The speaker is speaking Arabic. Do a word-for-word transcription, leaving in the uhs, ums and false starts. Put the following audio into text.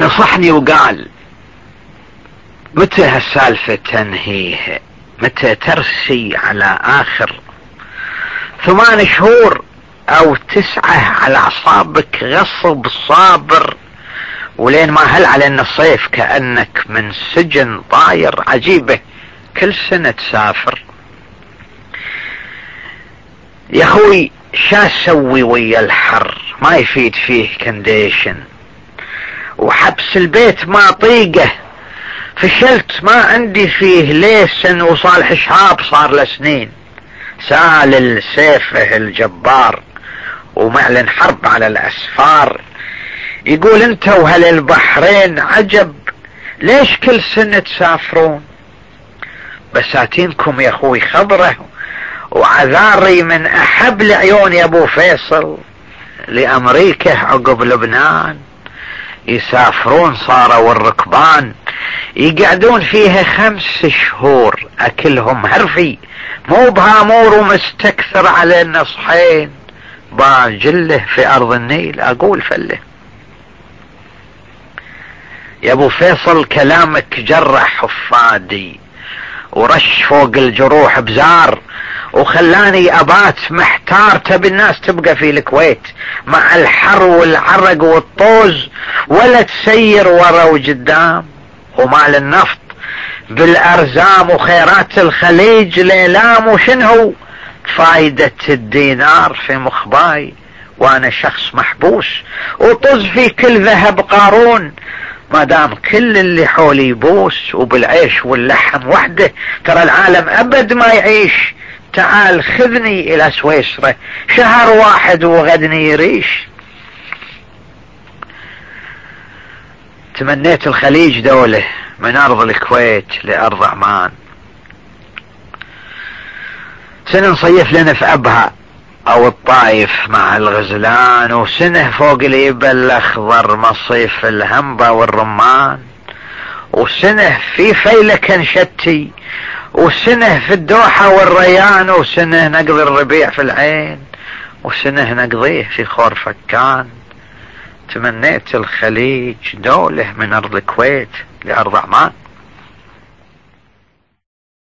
نصحني وقال متى هالسالفة تنهيها، متى ترسي على اخر ثمان شهور او تسعة على اعصابك غصب صابر، ولين ما هل على الصيف كأنك من سجن طاير. عجيبة كل سنة تسافر. يا اخوي شا اسوي ويا الحر، ما يفيد فيه كنديشن، وحبس البيت ما طيقه، فشلت ما عندي فيه ليسن، وصالح شهاب صار لسنين سال سيفه الجبار ومعلن حرب على الاسفار. يقول انت وهل البحرين عجب ليش كل سنة تسافرون؟ بساتينكم يا اخوي خضره وعذاري من احب لعيون يا ابو فيصل لامريكا عقب لبنان. يسافرون صاروا الركبان يقعدون فيها خمس شهور اكلهم هرفي، مو بهامور ومستكثر على النصحين، باجله في ارض النيل اقول فله. يا ابو فيصل كلامك جرح حفادي ورش فوق الجروح بزار، وخلاني ابات محتار. تبي الناس تبقى في الكويت مع الحر والعرق والطوز، ولا تسير ورا وقدام؟ ومال النفط بالارزام وخيرات الخليج ليلام، وشنو فايدة الدينار في مخباي وانا شخص محبوس وطز في كل ذهب قارون؟ ما دام كل اللي حولي يبوس وبالعيش واللحم وحده، ترى العالم ابد ما يعيش. تعال خذني الى سويسرا شهر واحد وغدني يريش. تمنيت الخليج دولة من ارض الكويت لارض عمان، سنة نصيف لنا في ابها او الطايف مع الغزلان، وسنة فوق اليبة الاخضر مصيف الهمبة والرمان، وسنة في فيلة كنشتي، وسنة في الدوحة والريان، وسنة نقضي الربيع في العين، وسنة نقضيه في خور فكان. تمنيت الخليج دولة من ارض الكويت لارض عمان.